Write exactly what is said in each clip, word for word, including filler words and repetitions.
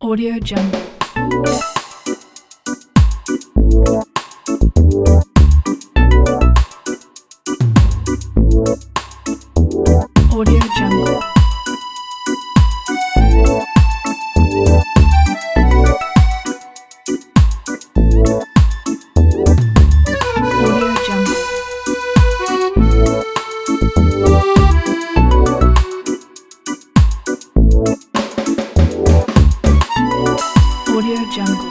Audio Jungle. Audio Jungle. Audio Jungle. Audio Jungle.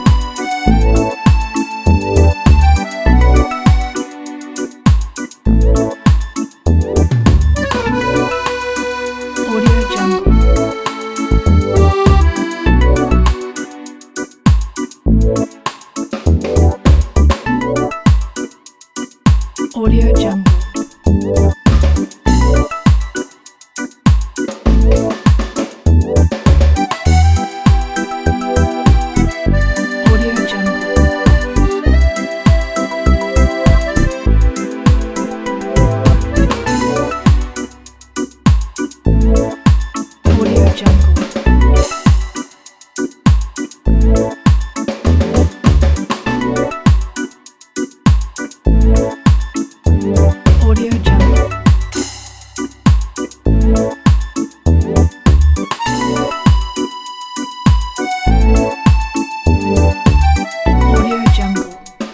Audio Jungle. Audio Jungle. Audio Jungle. Audio Jungle. Audio Jungle.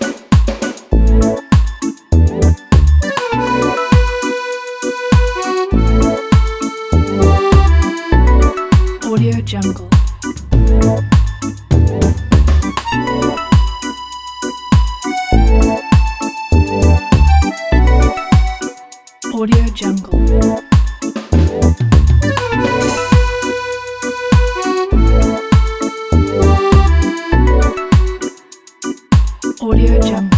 Audio Jungle. Audio Jungle. Audio Jungle.